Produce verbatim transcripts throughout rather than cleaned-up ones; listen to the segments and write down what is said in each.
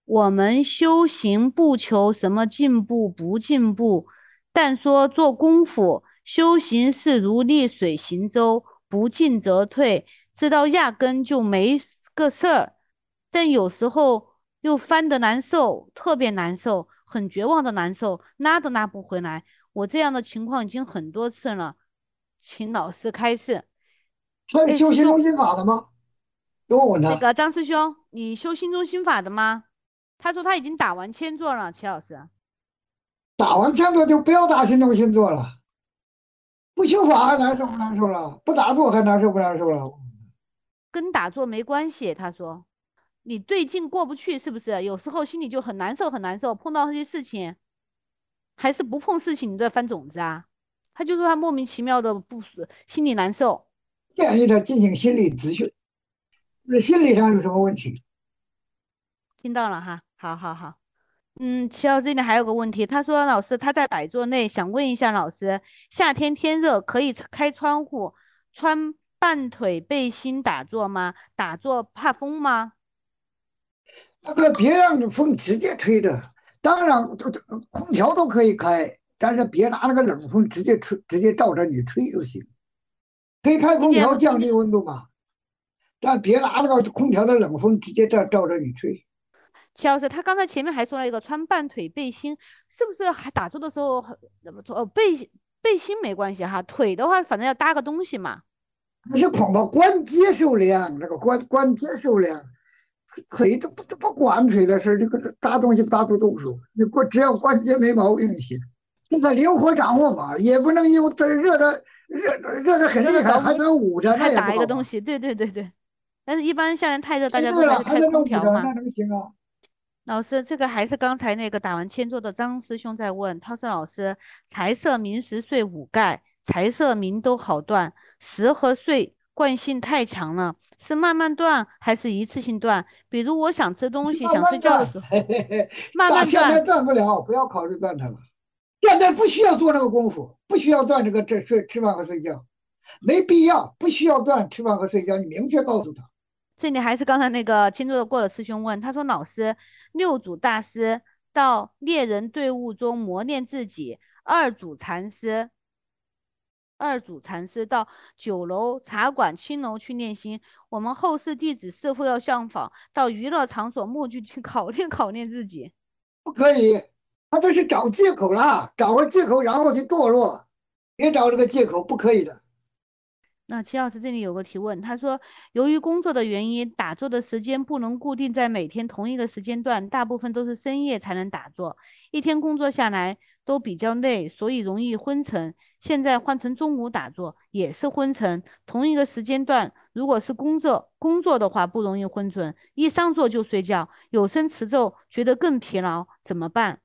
我们修行不求什么进步不进步，但说做功夫，修行是如逆水行舟，不进则退，知道压根就没个事儿。但有时候又翻得难受，特别难受，很绝望的难受，拉都拉不回来。我这样的情况已经很多次了，请老师开示。 他是哎，师兄， 修心中心法的吗？给我问他， 那个张师兄，你修心中心法的吗？他说他已经打完千座了，齐老师。 打完前座就不要打心中心座了，不修法还难受不难受了？不打坐还难受不难受了？ 跟打坐没关系。他说你对劲过不去，是不是？有时候心里就很难受，很难受，碰到这些事情，还是不碰事情，你都在翻种子啊。他就说他莫名其妙的不舒，心里难受。 建议他进行心理咨询，是心理上有什么问题？ 听到了哈，好好好。嗯，齐老师这里还有个问题，他说老师他在百座内，想问一下老师，夏天天热可以开窗户，穿半腿背心打坐吗？打坐怕风吗？ 那个别让风直接吹着，当然这这空调都可以开，但是别拿那个冷风直接吹，直接照着你吹就行。可以开空听见调降低温度嘛，但别拿那个空调的冷风直接照照着你吹。 齐老师，他刚才前面还说了一个穿半腿背心，是不是还打坐的时候很，呃背背心没关系哈，腿的话反正要搭个东西嘛。 那是恐怕关节受凉，那个关关节受凉，腿都不都不管腿的事儿，这个搭东西不搭出动手，你关只要关节没毛病就行。这个灵活掌握吧，也不能因为这热的热热的很厉害，还热的着在捂着，那还也不好啊。 打一个东西，对对对对。但是，一般夏天太热，大家都太热了还是开还在那捂着，那空调嘛。 能行啊？ 老师，这个还是刚才那个打完千桌的张师兄在问，他说：“老师，财色名食睡五盖，财色名都好断，食和睡惯性太强了，是慢慢断还是一次性断？比如我想吃东西， 慢想睡慢断， 觉的时候， 嘿嘿嘿， 慢大现在慢断。 断不了，不要考虑断它了。现在不需要做那个功夫，不需要断这个这睡吃饭和睡觉，没必要，不需要断吃饭和睡觉，你明确告诉他。 这里还是刚才那个千桌的过的师兄问，他说：老师，六祖大师到猎人队伍中磨练自己，二祖禅师。”二祖禅师到酒楼、茶馆、青楼去练心，我们后世弟子是否要效仿，到娱乐场所默剧去考练考练自己？ 不可以，他这是找借口啦，找个借口然后去堕落，别找这个借口，不可以的。 那齐老师这里有个提问，他说，由于工作的原因，打坐的时间不能固定在每天同一个时间段，大部分都是深夜才能打坐，一天工作下来都比较累，所以容易昏沉。现在换成中午打坐也是昏沉，同一个时间段，如果是工作工作的话不容易昏沉，一上座就睡觉，有声持咒觉得更疲劳，怎么办？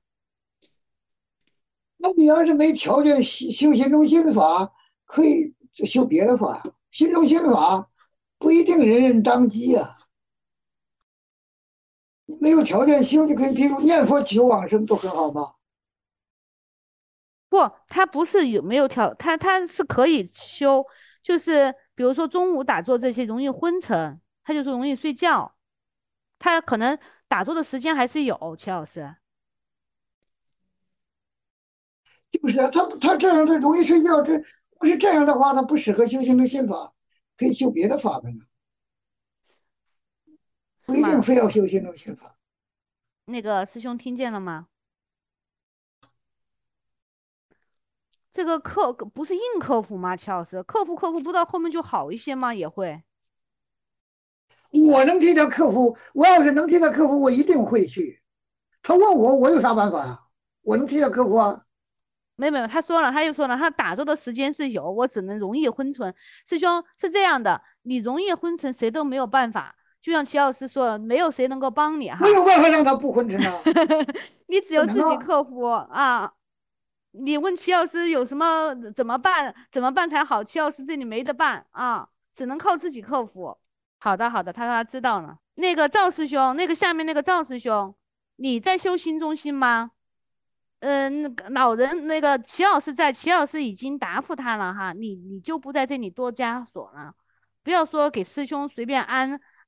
那你要是没条件修修心中心法，可以就修别的法。心中心法不一定人人当机啊，你没有条件修，你可以比如念佛求往生，不很好吗？ 不，他不是有没有调，他他是可以修，就是比如说中午打坐这些容易昏沉，他就是容易睡觉，他可能打坐的时间还是有，齐老师。 就是啊他他这样他容易睡觉，这不是这样的话，他不适合修心中心法，可以修别的法门啊，不一定是吗？ 非要修心中心法。 那个师兄听见了吗？这个克不是硬克服吗？齐老师，克服克服不到后面就好一些吗？也会。 我能替他克服，我要是能替他克服，我一定会去。他问我，我有啥办法啊？我能替他克服啊？ 没没有，他说了，他又说了，他打坐的时间是有，我只能容易昏沉。师兄是这样的，你容易昏沉，谁都没有办法。就像齐老师说了，没有谁能够帮你哈。 我有办法让他不昏沉啊？ 你只不有自己能啊！ 克服啊。你问齐老师有什么怎么办？怎么办才好？齐老师这里没得办啊，只能靠自己克服。好的，好的，他说他知道了。那个赵师兄，那个下面那个赵师兄，你在修心中心吗？嗯，那个老人那个齐老师在，齐老师已经答复他了哈，你你就不在这里多加锁了，不要说给师兄随便安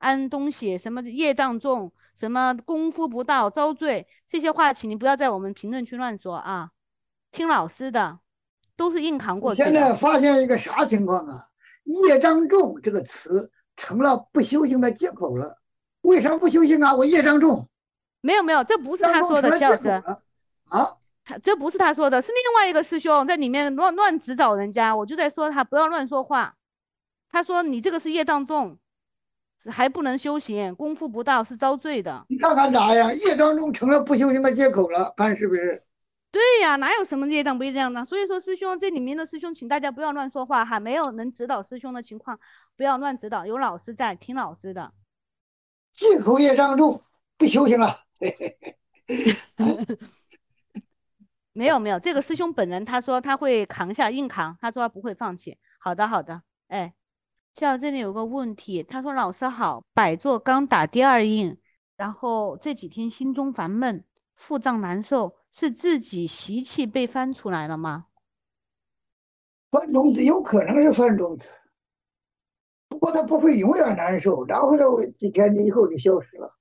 安东西，什么业障重，什么功夫不到遭罪，这些话，请你不要在我们评论区乱说啊！听老师的，都是硬扛我过去的。 现在发现一个啥情况啊？业障重这个词成了不修行的借口了。为啥不修行啊？我业障重， 没有没有，这不是业障他说的， 重成了齐老师， 借口了啊！ 他这不是他说的，是另外一个师兄在里面乱乱指导人家，我就在说他不要乱说话。他说你这个是业障重，还不能修行，功夫不到是遭罪的。 你看看咋样？业障重成了不修行的借口了，看是不是？ 对呀，哪有什么业障不业障的？所以说，师兄这里面的师兄，请大家不要乱说话哈，没有能指导师兄的情况，不要乱指导，有老师在，听老师的。 借口业障重，不修行了。嘿嘿嘿哎， 没有没有，这个师兄本人他说他会扛下硬扛，他说他不会放弃。好的好的，哎，像这里有个问题，他说老师好，百座刚打第二印，然后这几天心中烦闷，腹胀难受，是自己习气被翻出来了吗？ 犯种子有可能是犯种子，不过它不会永远难受，然后这几天以后就消失了。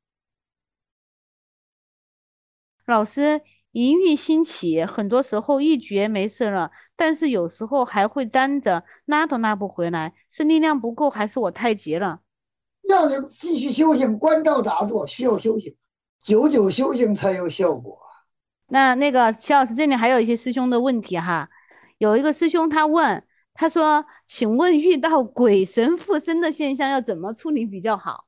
老师，淫欲兴起，很多时候一觉没事了，但是有时候还会粘着，拉都拉不回来，是力量不够，还是我太急了？ 让你继续修行，关照打坐需要修行，久久修行才有效果。 那那个齐老师这里还有一些师兄的问题哈，有一个师兄他问，他说：“请问遇到鬼神附身的现象要怎么处理比较好？”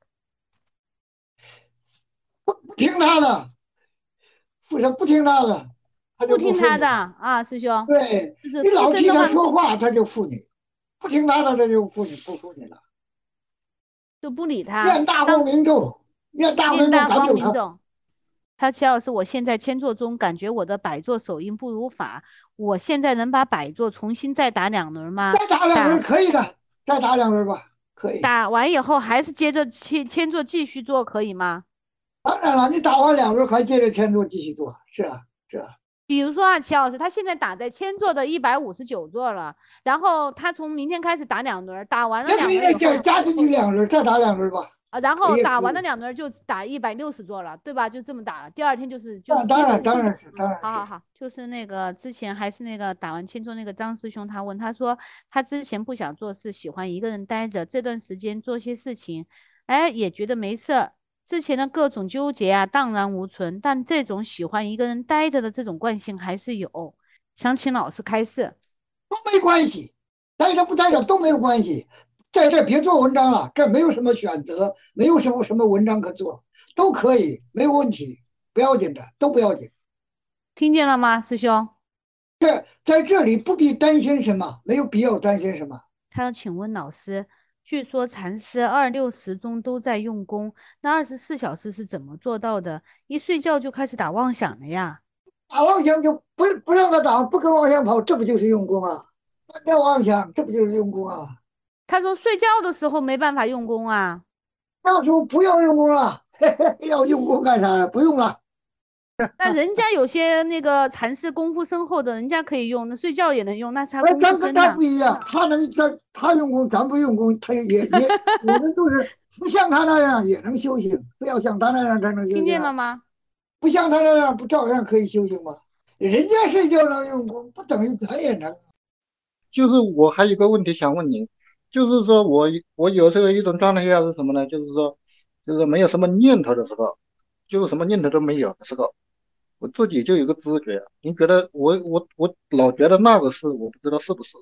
不不听他的，不是不听他的，他就不不听他的负你了。 啊，师兄， 对就是附你老替他身的话说话，他就负你；不听他的，他就负你，不负你了。 就不理他， 念大光当明咒，念大光明咒念大赶走他。 光明咒。他齐老师，我现在千坐中感觉我的百坐手印不如法，我现在能把百坐重新再打两轮吗？ 再打两轮打可以的，再打两轮吧，可以。 打完以后还是接着千千坐继续做，可以吗？ 当然了，你打完两轮还接着前做继续做，是啊，是啊。 比如说啊，齐老师，他现在打在千座的一百五十九座了，然后他从明天开始打两轮，打完了也可以再两轮以后， 加加进去两轮，再打两轮吧， 啊，然可后打以可以。 完了两轮就打一百六十座了，对吧？就这么打了。第二天就是就是当当接着接着， 然当然是嗯， 当然是。 好好好，就是那个之前还是那个打完千座那个张师兄，他问他说他之前不想做事，喜欢一个人待着，这段时间做些事情，哎，也觉得没事儿。之前的各种纠结啊，荡然无存，但这种喜欢一个人待着的这种惯性还是有。想请老师开示。 都没关系，待着不待着都没有关系。在这别做文章了，这没有什么选择，没有什么什么文章可做，都可以，没有问题，不要紧的，都不要紧。 听见了吗，师兄？ 这在这里不必担心什么，没有必要担心什么。 他要请问老师，据说禅师二六时中都在用功，那二十四小时是怎么做到的？一睡觉就开始打妄想了呀？ 打妄想就不不让他打，不跟妄想跑，这不就是用功啊？单单妄想，这不就是用功啊？ 他说睡觉的时候没办法用功啊。 那时候不要用功了，嘿嘿，要用功干啥呀？不用了。 那人家有些那个禅师功夫深厚的，人家可以用，那睡觉也能用，那是他哎， 功夫咱跟他深呐。 不一样，他能他他用功，咱不用功，他也也我们都是不像他那样也能修行，不要像他那样才能修听行啊！ 见了吗？ 不像他那样不照样可以修行吗？人家睡觉能用功，不等于咱也能。 就是我还有一个问题想问您，就是说我我有时候一种状态下是什么呢？就是说，就是没有什么念头的时候，就是什么念头都没有的时候，我自己就有个知觉。您觉得我我我老觉得那个是我不知道是不是？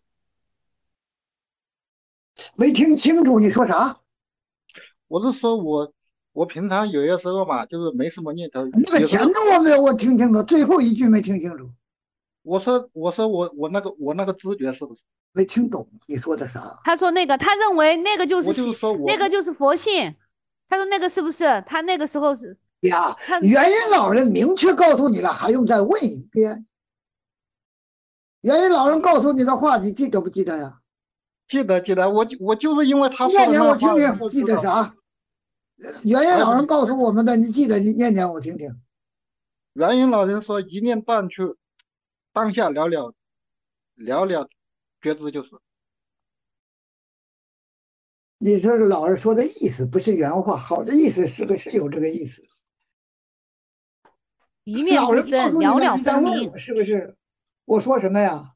没听清楚你说啥？ 我是说我我平常有些时候嘛，就是没什么念头， 那个有时候前头我没有我听清楚，最后一句没听清楚， 我说我说我我那个我那个知觉是不是？ 没听懂你说的啥他说那个，他认为那个就是我就是喜， 说我那个就是佛性。他说那个是不是？他那个时候是呀？ 他元音老人明确告诉你了，还用再问一遍？元音老人告诉你的话，你记得不记得呀？ 记得记得，我就我就是因为他说念念的那话，我我听听，记就知道。 得啥？元音哎， 老人告诉我们的，你记得，你念念我听听。 元音老人说一念淡去，当下了了了了觉知就是。 你说老师说的意思不是原话，好的意思是个是有这个意思。 一念老人告不生， 诉你了， 了了你再分明。 问我是不是？我说什么呀？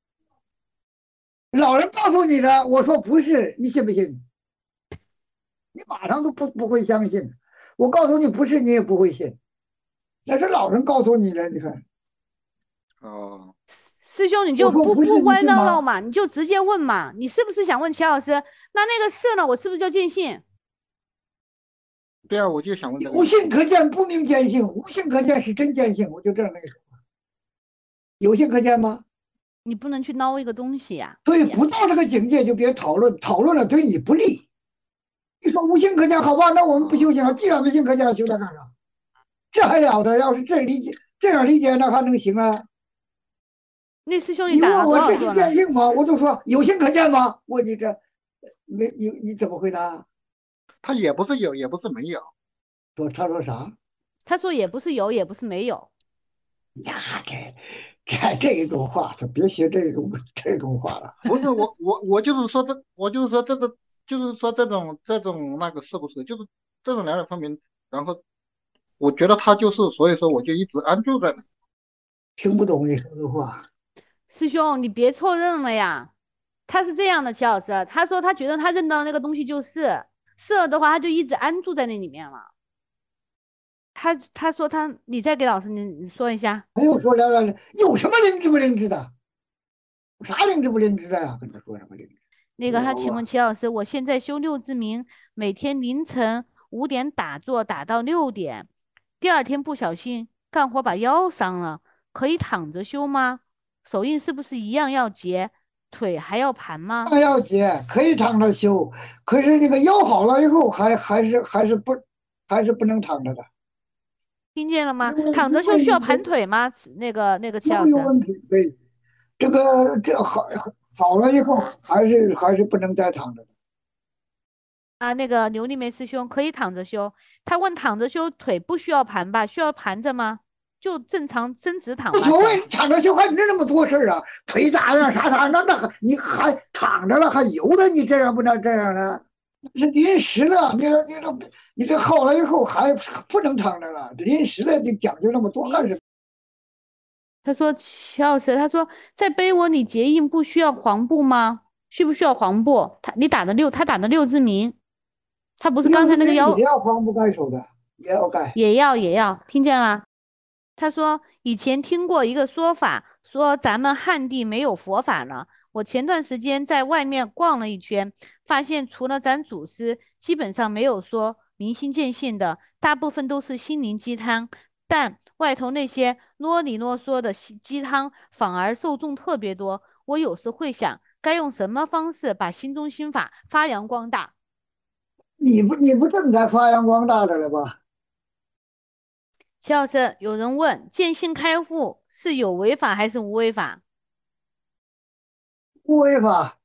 老人告诉你的，我说不是，你信不信？你马上都不不会相信。我告诉你不是，你也不会信。那是老人告诉你的，你看， 哦， 师兄，你就我说不是， 不不弯你信吗？ 绕绕嘛，你就直接问嘛。你是不是想问齐老师？那那个是呢，我是不是就见性？ 对啊，我就想问这个有呀。 性可见，不明见性；无性可见，是真见性。我就这样跟你说，有性可见吗？ 你不能去捞一个东西呀、 所以不到这个境界就别讨论，讨论了对你不利。你说无性可见，好吧，那我们不修行了。 啊， 既然无性可见，修它干啥？这还了得？要是这理解这样理解，那还能行啊？ 那师兄你你打了多问我这是少座呢？ 见性吗？我就说有性可见吗？我你这没你你怎么回答？ 他也不是有，也不是没有。 说他说啥？ 他说也不是有，也不是没有。 呀，这这这种话，就别学这种这种话了。 不是我我我就是说这，我就是说这个，就是说这种这种那个是不是就是这种两种分明？然后我觉得他就是，所以说我就一直安住在那。 听不懂你说的话。 师兄，你别错认了呀。他是这样的，齐老师，他说他觉得他认到的那个东西就是是了的话，他就一直安住在那里面了。他他说他，你再给老师你你说一下。 没有说了了，有什么灵知不灵知的？啥灵知不灵知的呀？跟他说什么灵知？ 那个他请问齐老师，我现在修六字明，每天凌晨五点打坐打到六点，第二天不小心干活把腰伤了，可以躺着修吗？手印是不是一样要结，腿还要盘吗？ 那要紧，可以躺着修，可是那个腰好了以后还还是还是不还是不能躺着的， 听见了吗？ 因为躺着因为修需要盘你的腿吗？那个那个齐老师。 腰有问题。对，这个这好好了以后还是还是不能再躺着的。 啊，那个琉璃梅师兄可以躺着修。他问躺着修腿不需要盘吧？需要盘着吗？就正常伸直躺吧， 无所谓， 齐老师。 躺着修还没那么多事儿啊，腿咋样啥啥，那那还你还躺着了还游的，你这样不能这样呢？是临时的，你说你这你这好了以后还不能躺着了，临时的你讲究那么多干什么？ 临他说齐老师，他说在碑文里结印不需要黄布吗？需不需要黄布？他你打的六，他打的六字名，他不是刚六字才那个幺明也要黄布盖手的，也要盖。 也要也要，听见了？他说以前听过一个说法，说咱们汉地没有佛法了。我前段时间在外面逛了一圈，发现除了咱祖师，基本上没有说明心见性的，大部分都是心灵鸡汤。但外头那些啰里啰嗦的西鸡汤，反而受众特别多。我有时会想，该用什么方式把心中心法发扬光大？ 你不你不正在发扬光大着了吧？ 齐老师，有人问，见性开悟是有违法还是无违法？ 不违法。